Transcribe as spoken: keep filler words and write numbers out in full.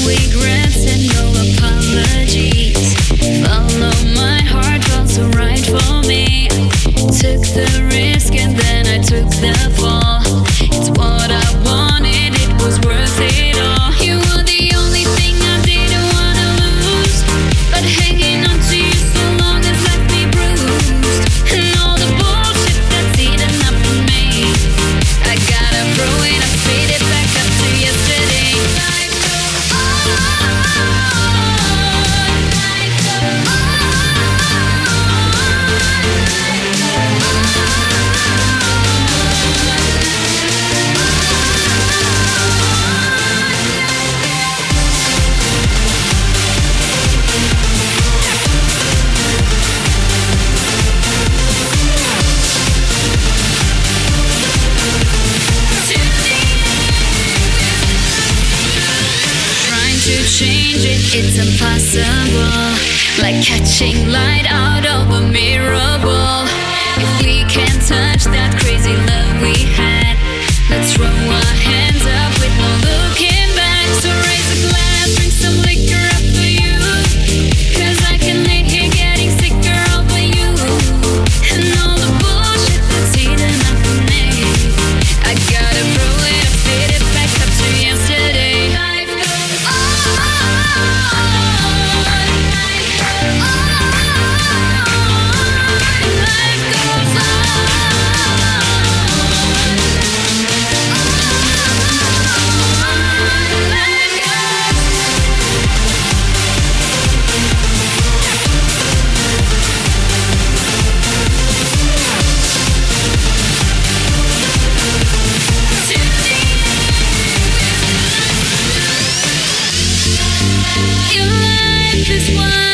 regrets and no apologies. Follow my heart, felt so right for me. Took the risk and then I took the fall. It's what I wanted, it was worth it all. You were the only thing I didn't wanna lose, but hanging on to you so long has left me bruised. And all the bullshit that's eating up in me, I gotta throw it, I spit it back up to yesterday. Life goes on, life goes on. To change it, it's impossible. Like catching light out of a mirror ball. If we can't touch that crazy love we had, let's throw our hands up with no looking back. So raise a glass, drink some liquor up for you, 'cause I can lay here getting sicker over you. And all the bullshit that's eating up in me, I gotta throw it up, spit it back up to yesterday. Life goes Your life is one